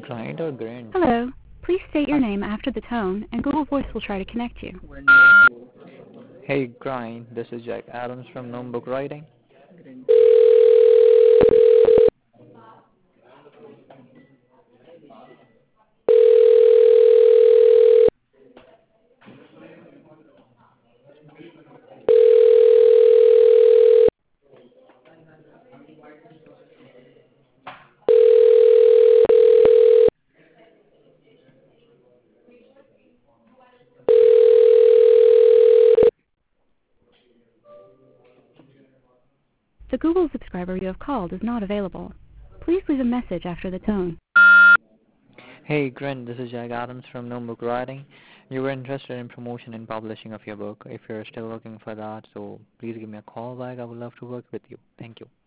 Grind or grind? Hello. Please state your name after the tone, and Google Voice will try to connect you. Hey, Grind. This is Jack Adams from Notebook Writing. The Google subscriber you have called is not available. Please leave a message after the tone. Hey, Grind. This is Jack Adams from Notebook Writing. You were interested in promotion and publishing of your book. If you're still looking for that, so please give me a call back. I would love to work with you. Thank you.